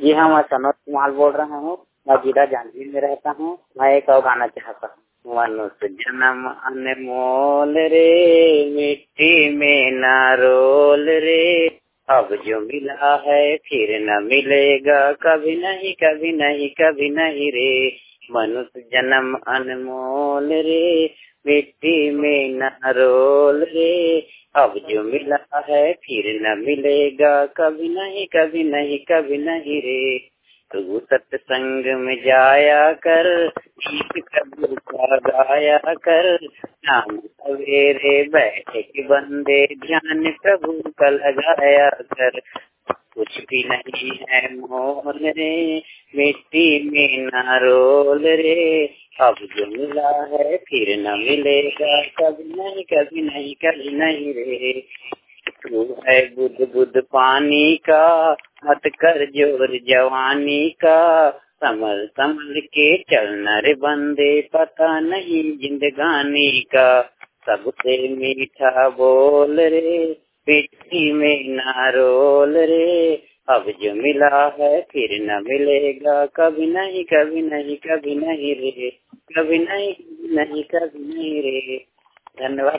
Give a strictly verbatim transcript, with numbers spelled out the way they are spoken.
जी हाँ, मैं सनोज कुमार बोल रहा हूँ। मैं जिला जांजगीर में रहता हूँ। मैं एक और गाना चाहता हूँ। मनुष्य जन्म अनमोल रे, मिट्टी में ना रोल रे, अब जो मिला है फिर न मिलेगा, कभी नहीं कभी नहीं कभी नहीं रे। मनुष्य जन्म अनमोल रे, मिट्टी में ना रोल रे, अब जो मिला है फिर न मिलेगा, कभी नहीं कभी नहीं कभी नहीं रे। तू सत्संग में जाया कर, गीत कबीर का गाया कर, शाम सवेरे बैठे के बंदे ध्यान प्रभु का लगाया कर। कुछ भी नहीं है मोल रे, मिट्टी में ना रोल रे, अब जो मिला है फिर न मिलेगा, कभी नहीं कभी नहीं कभी नहीं रे। तू है बुद्ध बुद्ध पानी का, मत कर जोर जवानी का, संभल संभल के चलना रे बंदे, पता नहीं जिंदगानी का। सबसे मीठा बोल रे, मिट्टी में ना रोल रे, अब जो मिला है फिर न मिलेगा, कभी नहीं कभी नहीं कभी नहीं रे, कभी नहीं नहीं कभी नहीं रे। धन्यवाद।